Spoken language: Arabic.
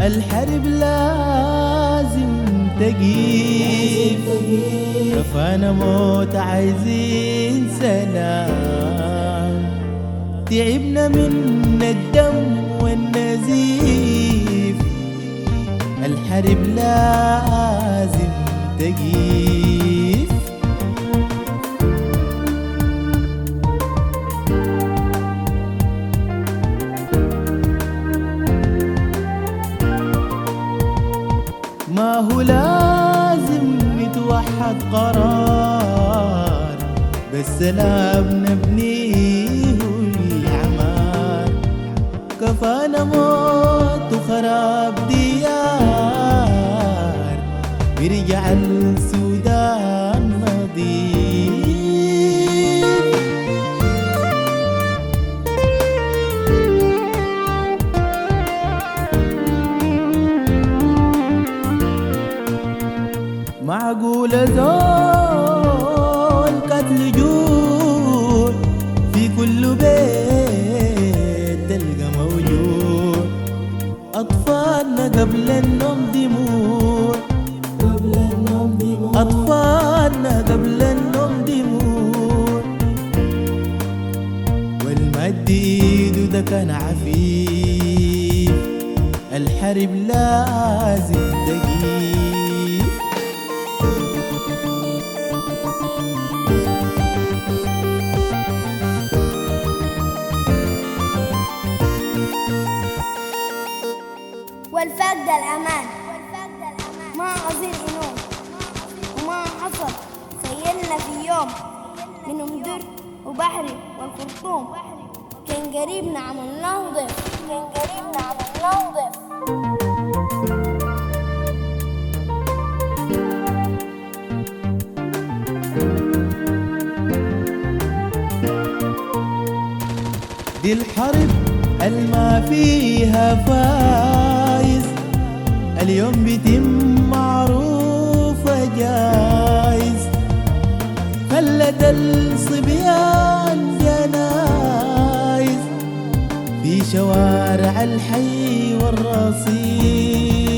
الحرب لازم تقيف، كفانا موت عايزين سلام. تعبنا من الدم والنزيف، الحرب لازم تقيف. ما هو لازم نتوحد قرار، بالسلام نبنيه العمار. كفانا موت وخراب ديار، بيرجع السودان نظيف. معقول زول قتل جوع في كل بيت تلقى موجود. أطفالنا قبل النوم دموع، أطفالنا قبل النوم دموع. والمد إيده ده كان عفيف، الحرب لازم تقيف. والفقد الأمان ما أظن إنه وما حصل. سيلنا في يوم من مدر وبحري والخرطوم، كان قريبنا عملناه ضيف، كان قريبنا عملناه ضيف. دي الحرب الما فيها فايز، اليوم بيتم معروفة جايز. خلت الصبيان جنايز في شوارع الحي والرصيف.